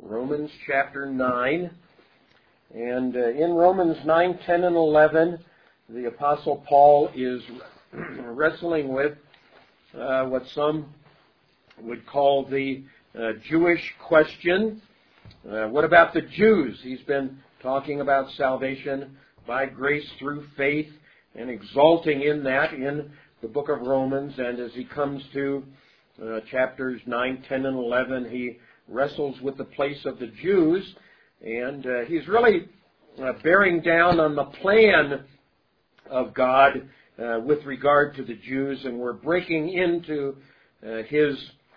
Romans chapter 9. And in Romans 9, 10, and 11, the Apostle Paul is wrestling with what some would call the Jewish question. What about the Jews? He's been talking about salvation by grace through faith and exalting in that in the book of Romans. And as he comes to chapters 9, 10, and 11, he wrestles with the place of the Jews. And he's really bearing down on the plan of God with regard to the Jews. And we're breaking into his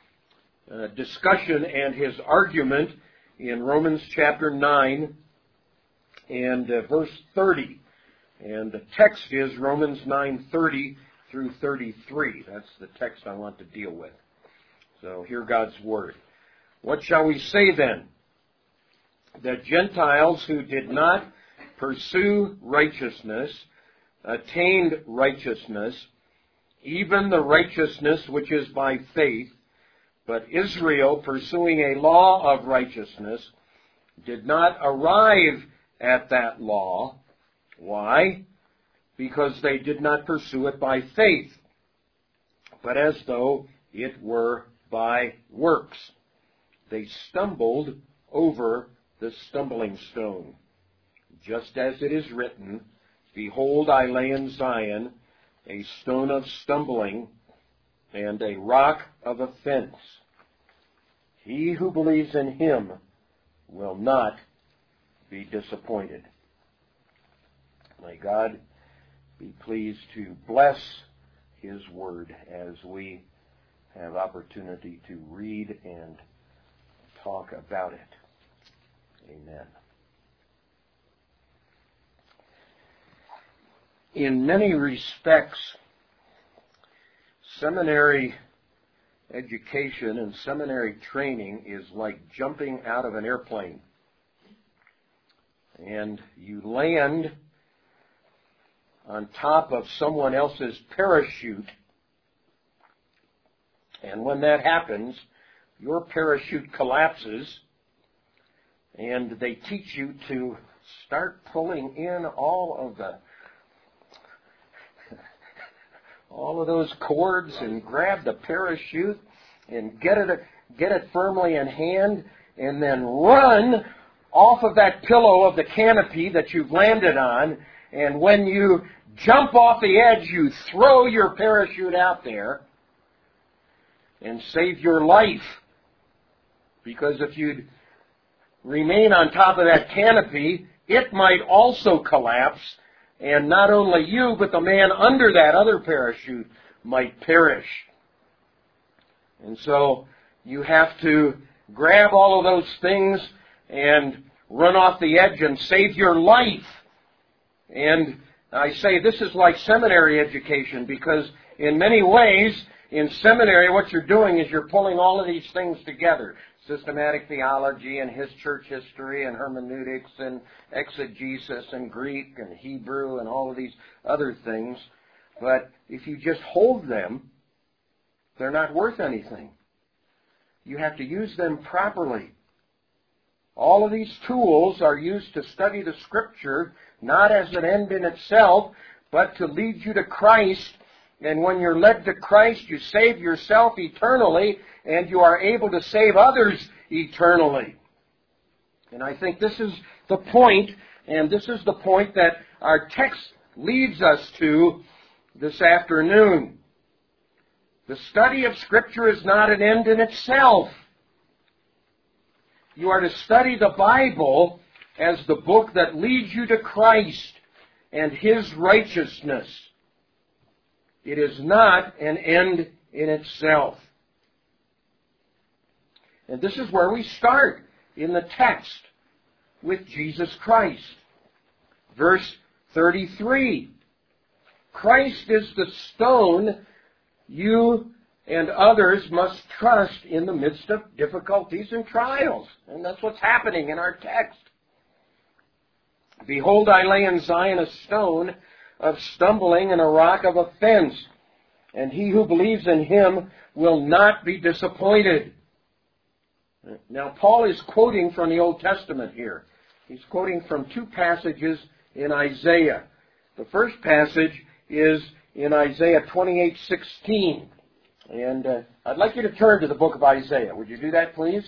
discussion and his argument in Romans chapter 9 and verse 30. And the text is Romans 9:30 through 33. That's the text I want to deal with. So hear God's word. What shall we say then? That Gentiles who did not pursue righteousness attained righteousness, even the righteousness which is by faith, but Israel, pursuing a law of righteousness, did not arrive at that law. Why? Because they did not pursue it by faith, but as though it were by works. They stumbled over the stumbling stone. Just as it is written, Behold, I lay in Zion a stone of stumbling and a rock of offense. He who believes in him will not be disappointed. May God be pleased to bless his word as we have opportunity to read and talk about it. Amen. In many respects, seminary education and seminary training is like jumping out of an airplane. And you land on top of someone else's parachute. And when that happens, your parachute collapses, and they teach you to start pulling in all of those cords and grab the parachute and get it firmly in hand, and then run off of that pillow of the canopy that you've landed on. And when you jump off the edge, you throw your parachute out there and save your life. Because if you'd remain on top of that canopy, it might also collapse. And not only you, but the man under that other parachute might perish. And so you have to grab all of those things and run off the edge and save your life. And I say this is like seminary education, because in many ways, in seminary, what you're doing is you're pulling all of these things together. Systematic theology and his church history and hermeneutics and exegesis and Greek and Hebrew and all of these other things. But if you just hold them, they're not worth anything. You have to use them properly. All of these tools are used to study the Scripture, not as an end in itself, but to lead you to Christ. And when you're led to Christ, you save yourself eternally, and you are able to save others eternally. And I think this is the point, and this is the point that our text leads us to this afternoon. The study of Scripture is not an end in itself. You are to study the Bible as the book that leads you to Christ and His righteousness. It is not an end in itself. And this is where we start in the text with Jesus Christ. Verse 33. Christ is the stone you and others must trust in the midst of difficulties and trials. And that's what's happening in our text. Behold, I lay in Zion a stone of stumbling and a rock of offense, and he who believes in him will not be disappointed. Now, Paul is quoting from the Old Testament here. He's quoting from two passages in Isaiah. The first passage is in Isaiah 28:16. And I'd like you to turn to the book of Isaiah. Would you do that, please?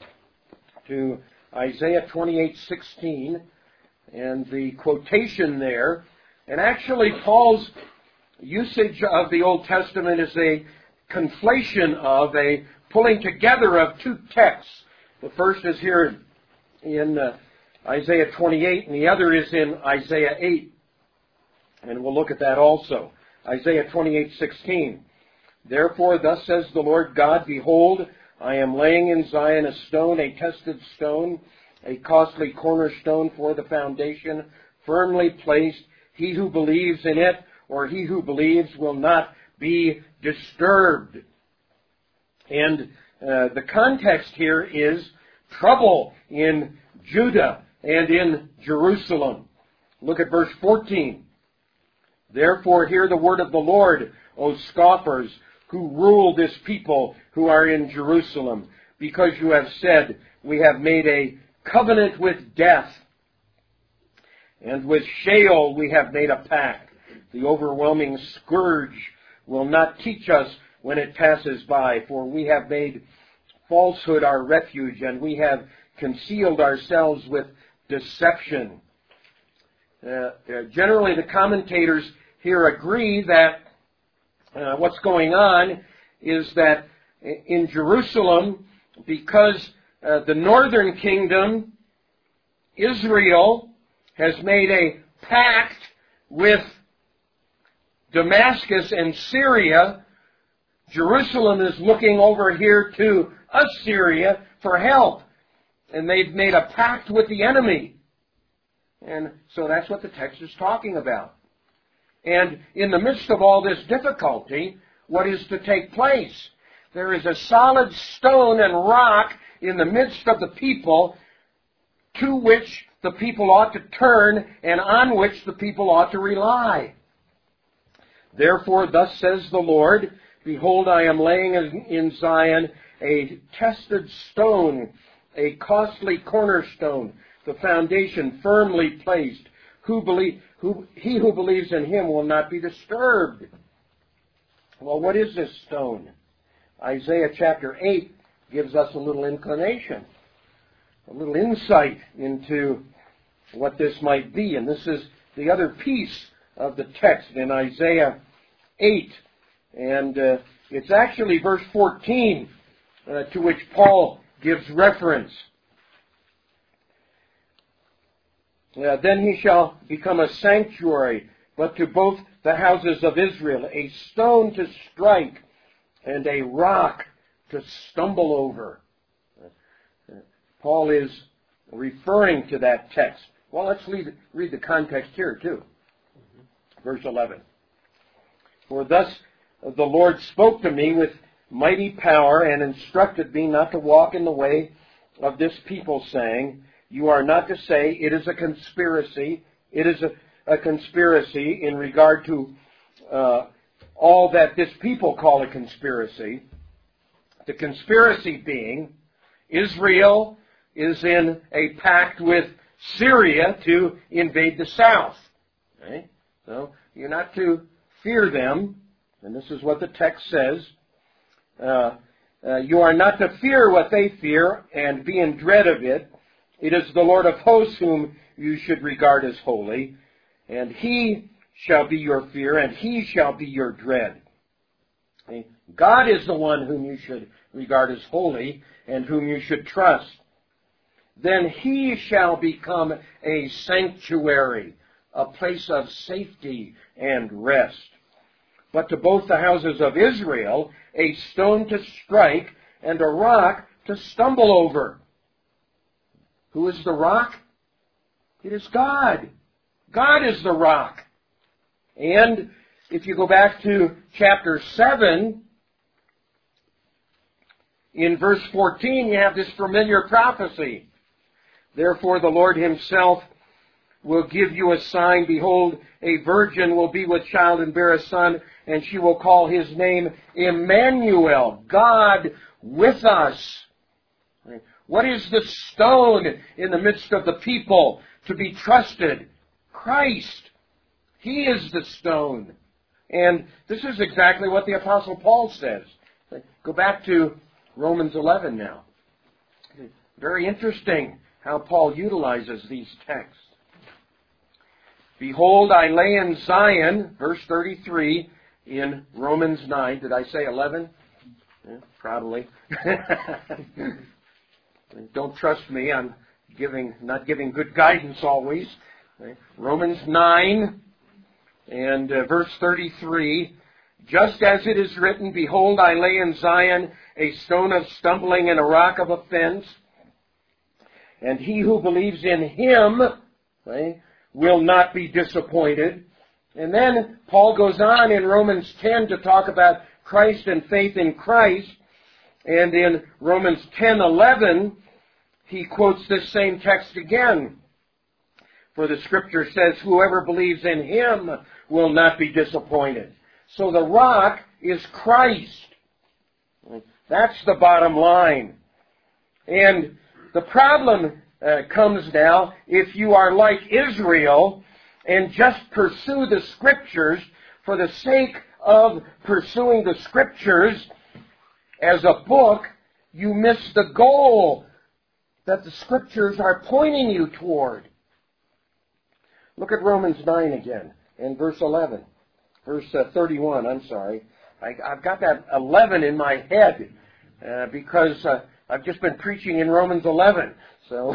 To Isaiah 28:16. And the quotation there. And actually, Paul's usage of the Old Testament is a conflation of a pulling together of two texts. The first is here in Isaiah 28, and the other is in Isaiah 8. And we'll look at that also. Isaiah 28:16. Therefore, thus says the Lord God, behold, I am laying in Zion a stone, a tested stone, a costly cornerstone for the foundation, firmly placed. He who believes in it, or he who believes, will not be disturbed. And the context here is trouble in Judah and in Jerusalem. Look at verse 14. Therefore hear the word of the Lord, O scoffers, who rule this people who are in Jerusalem, because you have said, we have made a covenant with death, and with Sheol we have made a pact. The overwhelming scourge will not teach us when it passes by, for we have made falsehood our refuge, and we have concealed ourselves with deception. Generally, the commentators here agree that what's going on is that in Jerusalem, because the northern kingdom, Israel, has made a pact with Damascus and Syria, Jerusalem is looking over here to Assyria for help. And they've made a pact with the enemy. And so that's what the text is talking about. And in the midst of all this difficulty, what is to take place? There is a solid stone and rock in the midst of the people to which the people ought to turn and on which the people ought to rely. Therefore, thus says the Lord, behold, I am laying in Zion a tested stone, a costly cornerstone, the foundation firmly placed. He who believes in him will not be disturbed. Well, what is this stone? Isaiah chapter 8 gives us a little inclination, a little insight into what this might be. And this is the other piece of the text in Isaiah 8. And it's actually verse 14 to which Paul gives reference. Then he shall become a sanctuary, but to both the houses of Israel, a stone to strike and a rock to stumble over. Paul is referring to that text. Well, let's read the context here too. Verse 11. For thus the Lord spoke to me with mighty power and instructed me not to walk in the way of this people, saying, you are not to say it is a conspiracy. It is a conspiracy in regard to all that this people call a conspiracy. The conspiracy being Israel is in a pact with Syria to invade the south. Okay? So you're not to fear them, and this is what the text says. You are not to fear what they fear and be in dread of it. It is the Lord of hosts whom you should regard as holy, and he shall be your fear, and he shall be your dread. Okay? God is the one whom you should regard as holy, and whom you should trust. Then he shall become a sanctuary, a place of safety and rest. But to both the houses of Israel, a stone to strike and a rock to stumble over. Who is the rock? It is God. God is the rock. And if you go back to chapter 7, in verse 14, you have this familiar prophecy. Therefore the Lord himself will give you a sign. Behold, a virgin will be with child and bear a son, and she will call his name Emmanuel, God with us. What is the stone in the midst of the people to be trusted? Christ. He is the stone. And this is exactly what the Apostle Paul says. Go back to Romans 11 now. Very interesting how Paul utilizes these texts. Behold, I lay in Zion, verse 33, in Romans 9. Did I say 11? Yeah, probably. Don't trust me. I'm not giving good guidance always. Romans 9 and verse 33. Just as it is written, behold, I lay in Zion a stone of stumbling and a rock of offense. And he who believes in him will not be disappointed. And then Paul goes on in Romans 10 to talk about Christ and faith in Christ. And in Romans 10:11, he quotes this same text again. For the Scripture says, whoever believes in him will not be disappointed. So the rock is Christ. That's the bottom line. And the problem comes now if you are like Israel and just pursue the Scriptures for the sake of pursuing the Scriptures as a book, you miss the goal that the Scriptures are pointing you toward. Look at Romans 9 again, and verse 11. Verse 31, I'm sorry. I've got that 11 in my head because I've just been preaching in Romans 11. So,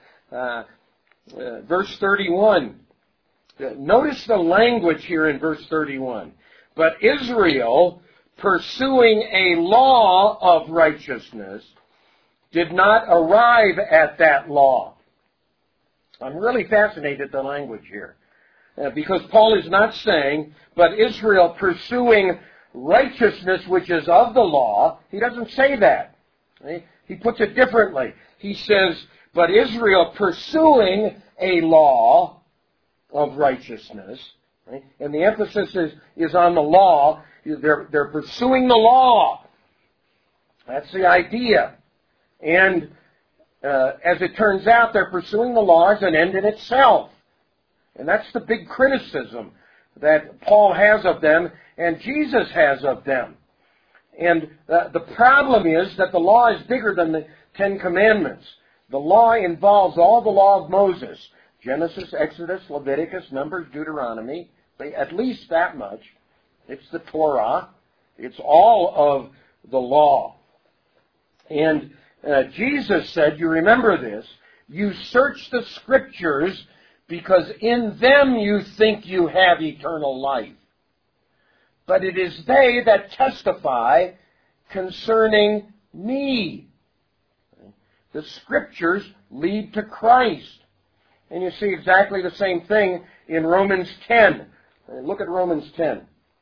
verse 31. Notice the language here in verse 31. But Israel, pursuing a law of righteousness, did not arrive at that law. I'm really fascinated at the language here. Because Paul is not saying, but Israel pursuing righteousness which is of the law. He doesn't say that. He puts it differently. He says, but Israel pursuing a law of righteousness. And the emphasis is on the law. They're pursuing the law. That's the idea. And as it turns out, they're pursuing the law as an end in itself. And that's the big criticism that Paul has of them and Jesus has of them. And the problem is that the law is bigger than the Ten Commandments. The law involves all the law of Moses. Genesis, Exodus, Leviticus, Numbers, Deuteronomy. At least that much. It's the Torah. It's all of the law. And Jesus said, you remember this, you search the Scriptures because in them you think you have eternal life. But it is they that testify concerning me. The Scriptures lead to Christ. And you see exactly the same thing in Romans 10. Look at Romans 10.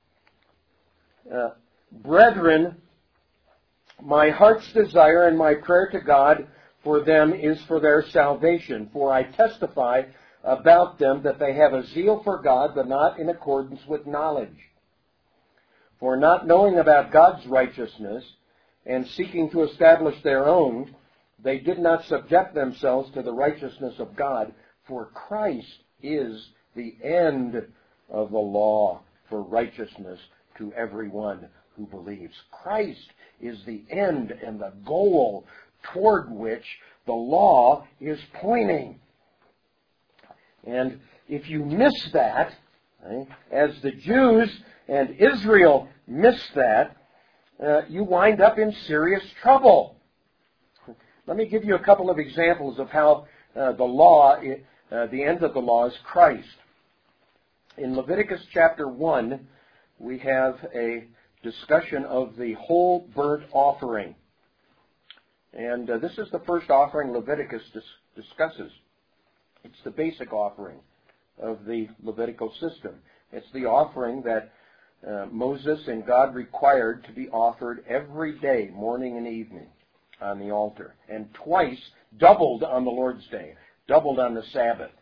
Brethren, my heart's desire and my prayer to God for them is for their salvation. For I testify about them that they have a zeal for God, but not in accordance with knowledge. For not knowing about God's righteousness and seeking to establish their own, they did not subject themselves to the righteousness of God. For Christ is the end of the law for righteousness to everyone who believes. Christ is the end and the goal toward which the law is pointing. And if you miss that, as the Jews and Israel missed that, you wind up in serious trouble. Let me give you a couple of examples of how the law, the end of the law is Christ. In Leviticus chapter 1, we have a discussion of the whole burnt offering. And this is the first offering Leviticus discusses. It's the basic offering of the Levitical system. It's the offering that Moses and God required to be offered every day, morning and evening, on the altar. And twice, doubled on the Lord's Day, doubled on the Sabbath.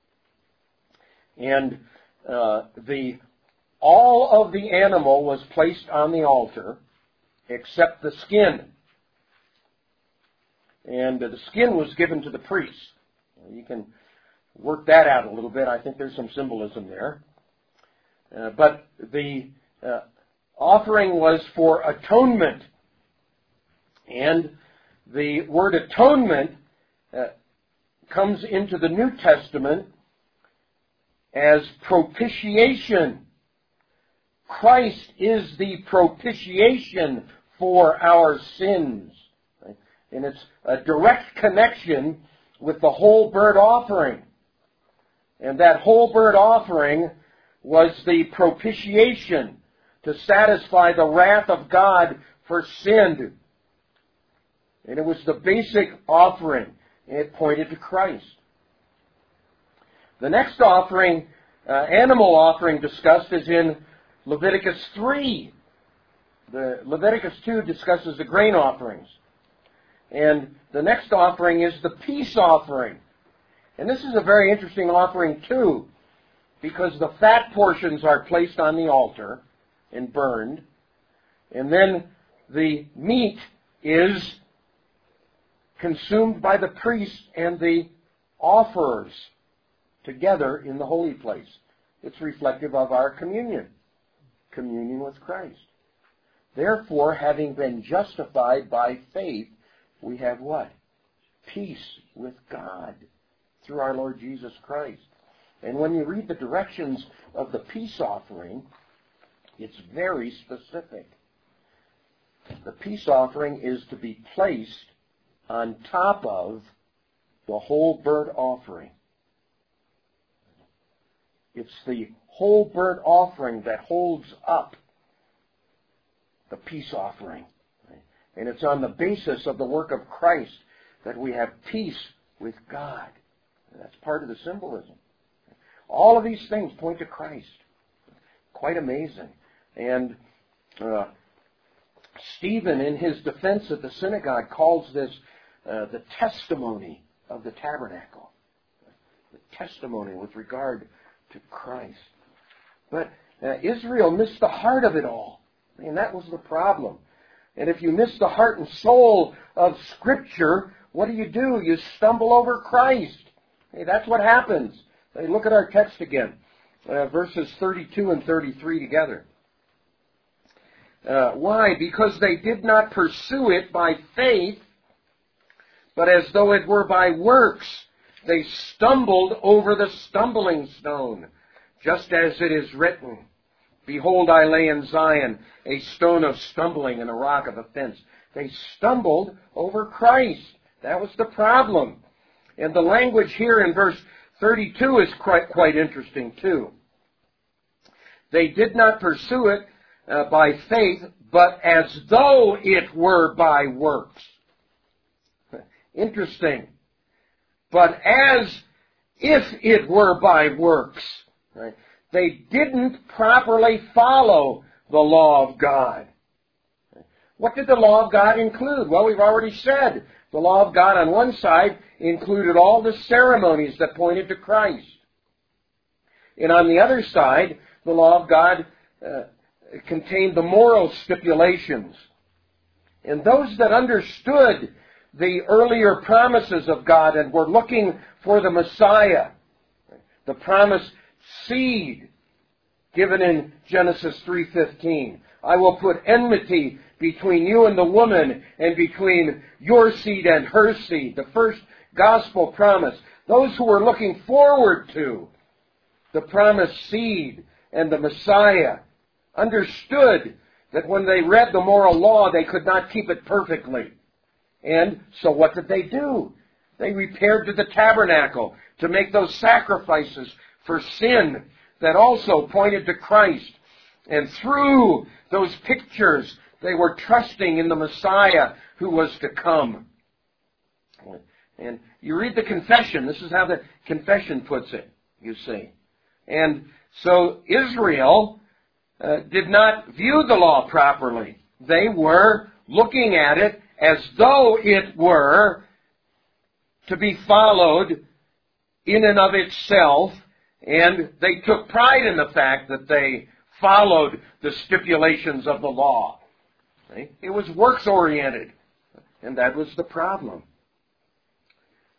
And all of the animal was placed on the altar except the skin. and the skin was given to the priests. You can work that out a little bit. I think there's some symbolism there. But the offering was for atonement. And the word atonement comes into the New Testament as propitiation. Christ is the propitiation for our sins. And it's a direct connection with the whole burnt offering. And that whole burnt offering was the propitiation to satisfy the wrath of God for sin. And it was the basic offering. And it pointed to Christ. The next offering, animal offering discussed, is in Leviticus 3. The Leviticus 2 discusses the grain offerings. And the next offering is the peace offering. And this is a very interesting offering too, because the fat portions are placed on the altar and burned. And then the meat is consumed by the priest and the offerers together in the holy place. It's reflective of our communion with Christ. Therefore, having been justified by faith, we have what? Peace with God through our Lord Jesus Christ. And when you read the directions of the peace offering, it's very specific. The peace offering is to be placed on top of the whole burnt offering. It's the whole burnt offering that holds up the peace offering. And it's on the basis of the work of Christ that we have peace with God. And that's part of the symbolism. All of these things point to Christ. Quite amazing. And Stephen, in his defense at the synagogue, calls this the testimony of the tabernacle. The testimony with regard to Christ. But Israel missed the heart of it all. And that was the problem. And if you miss the heart and soul of Scripture, what do? You stumble over Christ. Hey, that's what happens. Hey, look at our text again. Verses 32 and 33 together. Why? Because they did not pursue it by faith, but as though it were by works. They stumbled over the stumbling stone, just as it is written, Behold, I lay in Zion a stone of stumbling and a rock of offense. They stumbled over Christ. That was the problem. And the language here in verse 32 is quite interesting too. They did not pursue it by faith, but as though it were by works. Interesting. But as if it were by works. Right? They didn't properly follow the law of God. What did the law of God include? Well, we've already said the law of God on one side included all the ceremonies that pointed to Christ. And on the other side, the law of God contained the moral stipulations. And those that understood the earlier promises of God and were looking for the Messiah, the promised seed given in Genesis 3:15. I will put enmity between you and the woman, and between your seed and her seed. The first gospel promise. Those who were looking forward to the promised seed and the Messiah understood that when they read the moral law, they could not keep it perfectly. And so what did they do? They repaired to the tabernacle to make those sacrifices for sin that also pointed to Christ. And through those pictures, they were trusting in the Messiah who was to come. And you read the confession. This is how the confession puts it, you see. And so Israel did not view the law properly. They were looking at it as though it were to be followed in and of itself, and they took pride in the fact that they followed the stipulations of the law. It was works-oriented, and that was the problem.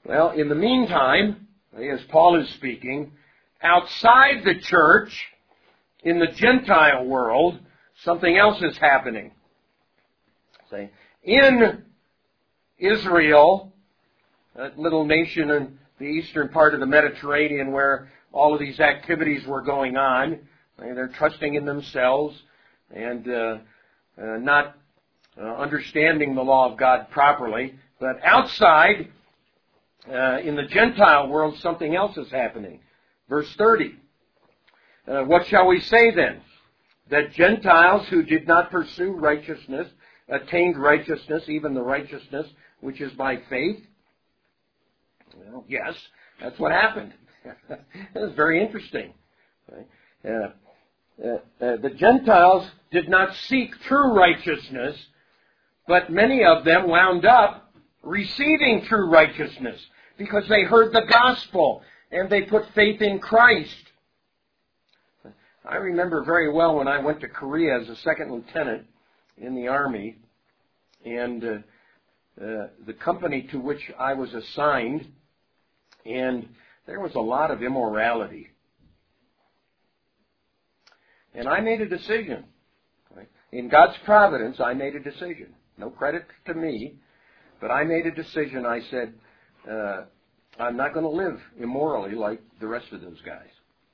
Well, in the meantime, as Paul is speaking, outside the church, in the Gentile world, something else is happening. See, in Israel, that little nation in the eastern part of the Mediterranean where all of these activities were going on, they're trusting in themselves and not understanding the law of God properly. But outside, in the Gentile world, something else is happening. Verse 30. What shall we say then? That Gentiles who did not pursue righteousness attained righteousness, even the righteousness which is by faith? Well, yes, that's what happened. That's very interesting. The Gentiles did not seek true righteousness, but many of them wound up receiving true righteousness because they heard the gospel and they put faith in Christ. I remember very well when I went to Korea as a second lieutenant in the Army, and the company to which I was assigned, and there was a lot of immorality. And I made a decision. In God's providence, I made a decision. No credit to me, but I made a decision. I said, I'm not going to live immorally like the rest of those guys.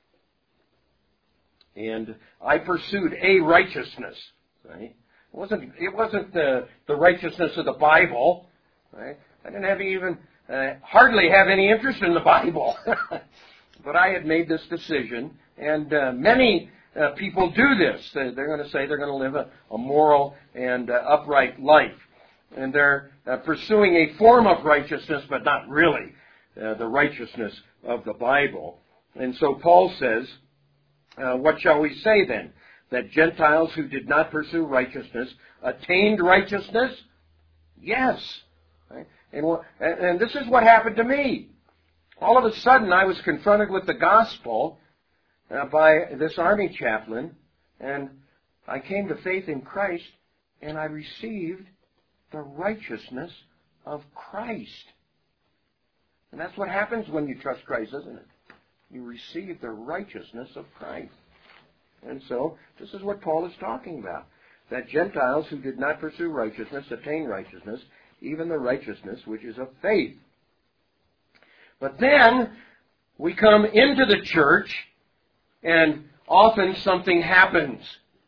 And I pursued a righteousness. Right? It wasn't the righteousness of the Bible. Right? I didn't have hardly have any interest in the Bible. But I had made this decision, and many people do this. They're going to say they're going to live a moral and upright life. And they're pursuing a form of righteousness, but not really the righteousness of the Bible. And so Paul says, what shall we say then? That Gentiles who did not pursue righteousness attained righteousness? Yes. Right? And this is what happened to me. All of a sudden I was confronted with the gospel by this army chaplain, and I came to faith in Christ, and I received the righteousness of Christ. And that's what happens when you trust Christ, isn't it? You receive the righteousness of Christ. And so, this is what Paul is talking about. That Gentiles who did not pursue righteousness attain righteousness, even the righteousness which is of faith. But then, we come into the church, and often something happens.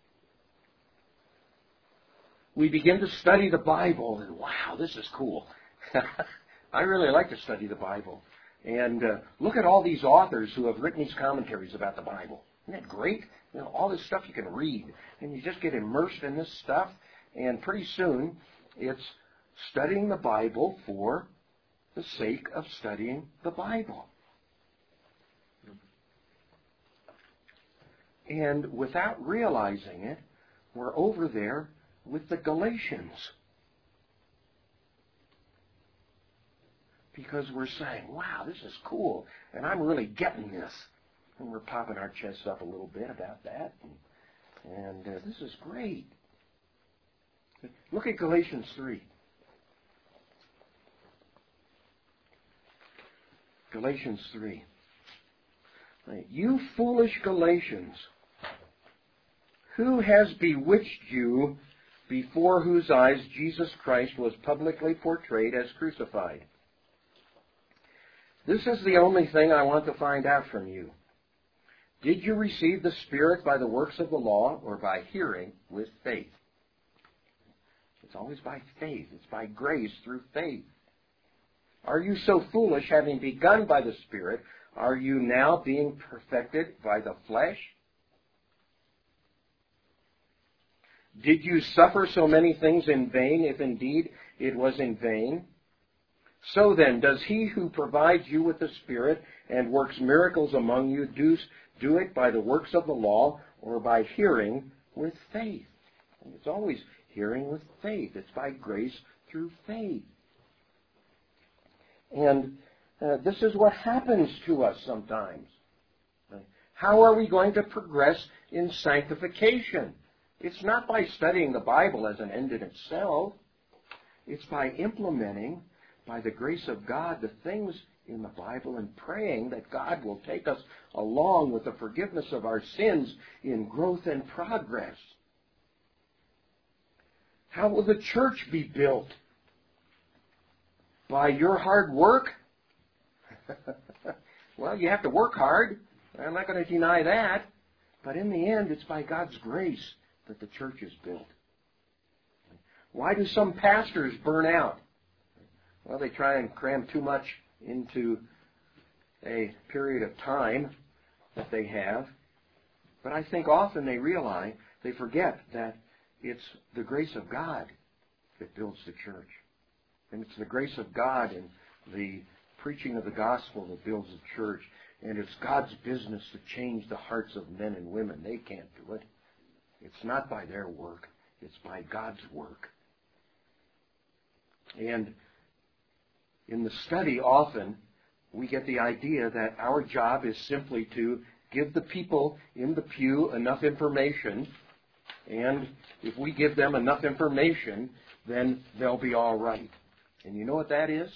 We begin to study the Bible, and wow, this is cool. I really like to study the Bible. And look at all these authors who have written these commentaries about the Bible. Isn't that great? You know, all this stuff you can read. And you just get immersed in this stuff. And pretty soon, it's studying the Bible for the sake of studying the Bible. And without realizing it, we're over there with the Galatians. Because we're saying, wow, this is cool, and I'm really getting this. And we're popping our chests up a little bit about that. And this is great. Look at Galatians 3. Galatians 3. You foolish Galatians, who has bewitched you, before whose eyes Jesus Christ was publicly portrayed as crucified? This is the only thing I want to find out from you. Did you receive the Spirit by the works of the law or by hearing with faith? It's always by faith. It's by grace through faith. Are you so foolish, having begun by the Spirit, are you now being perfected by the flesh? Did you suffer so many things in vain, if indeed it was in vain? So then, does he who provides you with the Spirit and works miracles among you do it by the works of the law or by hearing with faith? And it's always hearing with faith. It's by grace through faith. And this is what happens to us sometimes. How are we going to progress in sanctification? It's not by studying the Bible as an end in itself. It's by implementing by the grace of God, the things in the Bible and praying that God will take us along with the forgiveness of our sins in growth and progress. How will the church be built? By your hard work? Well, you have to work hard. I'm not going to deny that. But in the end, it's by God's grace that the church is built. Why do some pastors burn out? Well, they try and cram too much into a period of time that they have. But I think often they forget that it's the grace of God that builds the church. And it's the grace of God and the preaching of the gospel that builds the church. And it's God's business to change the hearts of men and women. They can't do it. It's not by their work. It's by God's work. And in the study, often, we get the idea that our job is simply to give the people in the pew enough information, and if we give them enough information, then they'll be all right. And you know what that is?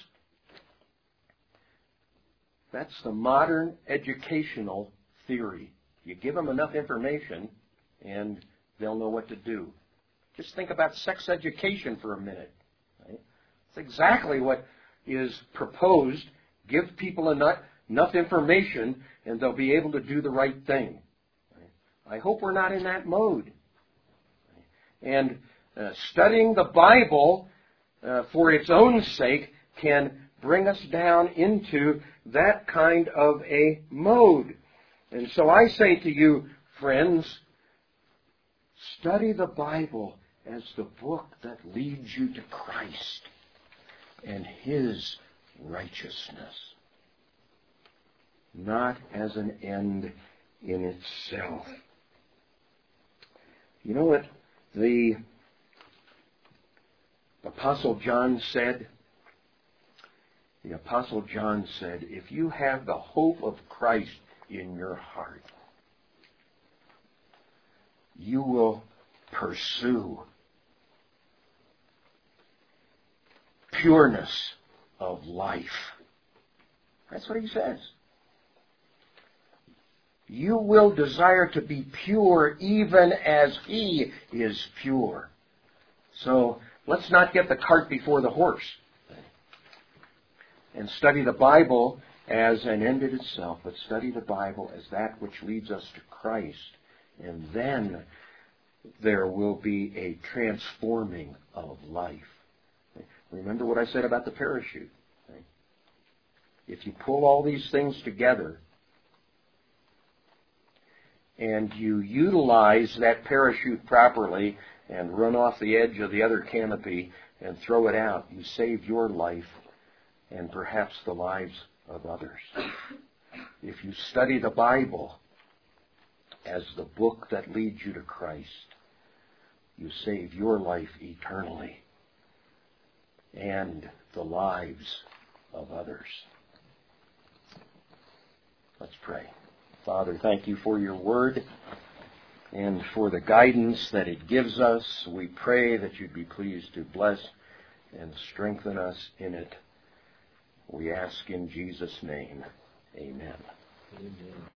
That's the modern educational theory. You give them enough information, and they'll know what to do. Just think about sex education for a minute. Right? It's exactly what is proposed. Give people enough information, and they'll be able to do the right thing. Right? I hope we're not in that mode. And studying the Bible for its own sake can bring us down into that kind of a mode. And so I say to you, friends, study the Bible as the book that leads you to Christ and His righteousness, not as an end in itself. You know what the Apostle John said? The Apostle John said, if you have the hope of Christ in your heart, you will pursue pureness of life. That's what he says. You will desire to be pure even as He is pure. So let's not get the cart before the horse and study the Bible as an end in itself, but study the Bible as that which leads us to Christ. And then there will be a transforming of life. Remember what I said about the parachute. If you pull all these things together and you utilize that parachute properly and run off the edge of the other canopy and throw it out, you save your life and perhaps the lives of others. If you study the Bible as the book that leads you to Christ, you save your life eternally and the lives of others. Let's pray. Father, thank you for your word and for the guidance that it gives us. We pray that you'd be pleased to bless and strengthen us in it. We ask in Jesus' name. Amen. Amen.